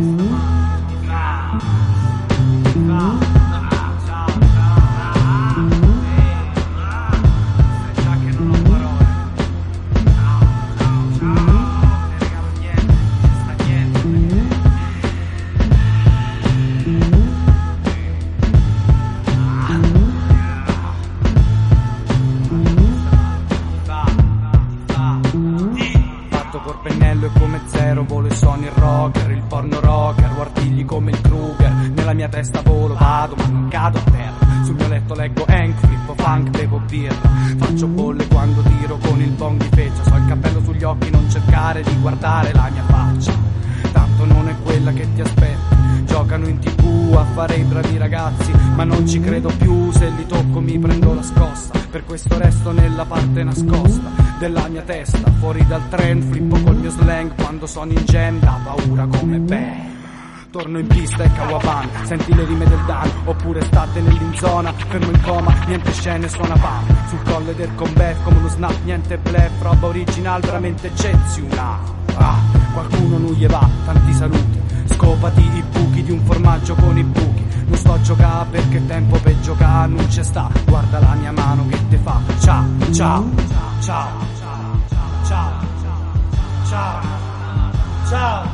Col pennello e come zero volo e suoni il rocker, il porno rocker, guardigli come il Kruger. Nella mia testa volo, vado ma non cado a terra. Sul mio letto leggo Hank, flippo funk, bevo birra. Faccio bolle quando tiro con il bong di feccia. So il cappello sugli occhi, non cercare di guardare la mia faccia. Tanto non è quella che ti aspetti. Giocano in TV a fare i bravi ragazzi, ma non ci credo più, se li tocco mi prendo la scossa. Per questo resto nella parte nascosta della mia testa, fuori dal trend, flippo col mio slang quando sono in jam, da paura come bang. Torno in pista e Kawaban, senti le rime del Dan, oppure state nell'inzona, fermo in coma, niente scene, suona pan. Sul colle del combat come uno snap, niente bluff, roba original veramente eccezionale. Qualcuno non gli va, tanti saluti, scopati i buchi di un formaggio con i buchi. Non sto a giocare perché tempo per giocare non c'è sta. Guarda la mia mano che te fa ciao, ciao, ciao, ciao, ciao, ciao.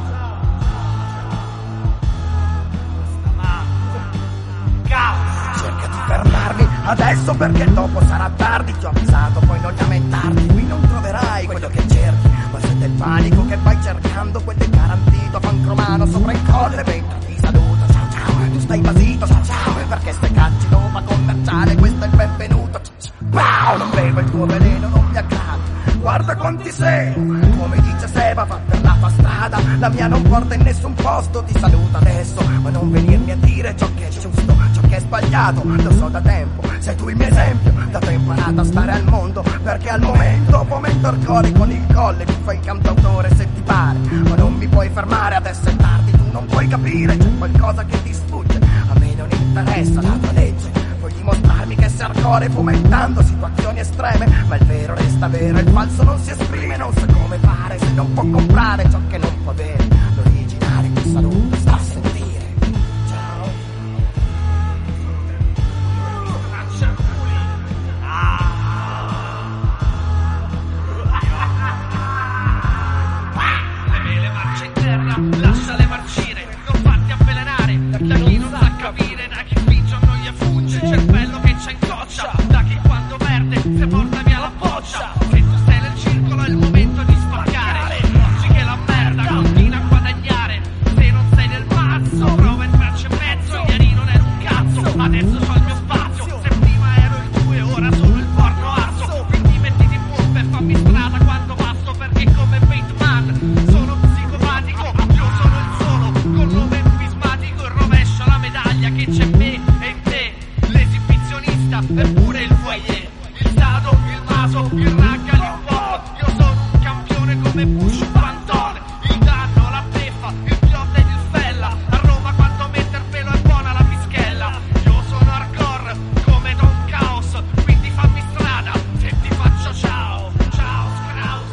Cerca di fermarmi adesso perché dopo sarà tardi. Ti ho avvisato, poi non lamentarti. Qui non troverai quello che cerchi, ma se del panico che vai cercando, quello è garantito. Pancromano sopra il colle mentre ti saluto. Ciao ciao, tu stai basito, ciao ciao. Perché stai cazzi roba commerciale, questo è il benvenuto. Wow, non bevo il tuo veleno, non mi aggrada. Guarda quanti sei, come dice Seba, fa per la tua strada. La mia non porta in nessun posto, ti saluto adesso, ma non venirmi a dire ciò che è giusto, ciò che è sbagliato, lo so da tempo. Sei tu il mio esempio, da te ho imparato a stare al mondo, perché al momento fomento il cuore con il colle. Mi fai il cantautore se ti pare, ma non mi puoi fermare, adesso è tardi, tu non puoi capire. C'è qualcosa che ti sfugge, a me non interessa la tua legge. Puoi dimostrarmi che sei hardcore fomentando situazioni estreme, ma il vero resta vero, il falso non si esprime. Non sa come fare se non può comprare ciò che non può avere. L'originale ti saluta, sta a sentire. Ciao. Le marce in terra, lasciale marcire, non farti avvelenare da chi non sa capire, da chi finge o non gli fugge il cervello che c'è in coccia, da chi quando perde se porta via la boccia. Se tu stai nel circolo è il momento di spaccare, oggi che la merda continua a guadagnare. Se non sei nel mazzo prova a entrarci in mezzo, ieri non ero un cazzo, adesso c'ho il mio spazio. Se prima ero il 2 ora sono il porno arso, quindi mettiti in buffa e fammi strada quando passo, perché come Bateman sono psicopatico, io sono il solo col nome enfumismatico, il rovescio alla medaglia che c'è in me e in te, l'esibizionista eppure il voyeur, il dado, il maso, il ragga, l'hip-hop. Io sono un campione come Bush Pantone, il danno, la beffa, il piotto ed il fella. A Roma quando mette il pelo è buona la fischella. Io sono hardcore come Don Caos, quindi fammi strada se ti faccio ciao. Ciao, Scraus.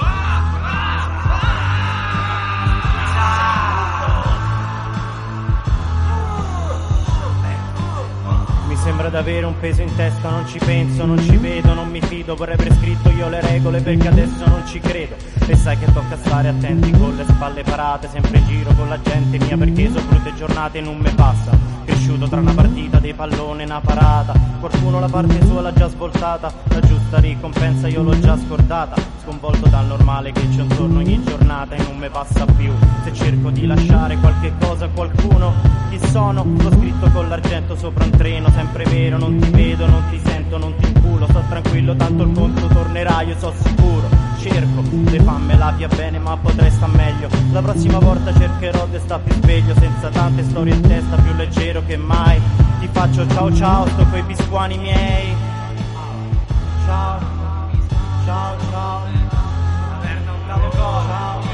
Mi sembra d'avere un peso in testa, non ci penso, non ci vedo, non mi fido. Vorrei aver scritto io le regole perché adesso non ci credo. E sai che tocca stare attenti con le spalle parate, sempre in giro con la gente mia, perché so brutte giornate non me passa. Cresciuto tra una partita dei pallone e una parata, qualcuno la parte sua l'ha già svoltata, la giusta ricompensa io l'ho già scordata. Sconvolto dal normale che c'è intorno ogni giornata e non me passa più. Se cerco di lasciare qualche cosa a qualcuno, chi sono? L'ho scritto con l'argento sopra un treno, sempre vero, non ti vedo, non ti sento, non ti inculo. Sto tranquillo, tanto il conto tornerà, io so sicuro. Cerco, le famme la via bene ma potrei sta meglio. La prossima volta cercherò di sta più sveglio, senza tante storie in testa, più leggero che mai. Ti faccio ciao ciao, sto coi biscuani miei. Ciao, ciao, ciao. Ciao.